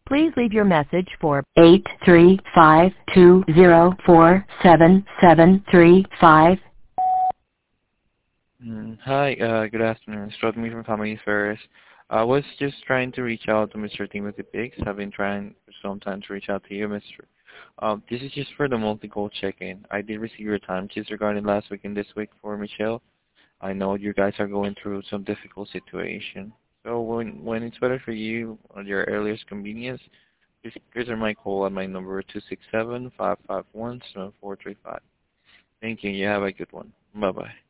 Please leave your message for 835-204-7735. Hi, good afternoon. It's Rodney from Family First. I was just trying to reach out to Mr. Timothy Biggs. I've been trying for some time to reach out to you, Mr. This is just for the multi-goal check-in. I did receive your time sheets regarding last week and this week for Michelle. I know you guys are going through some difficult situation. So when it's better for you, at your earliest convenience, just return my call at my number 267-551-7435. Thank you. You have a good one. Bye-bye.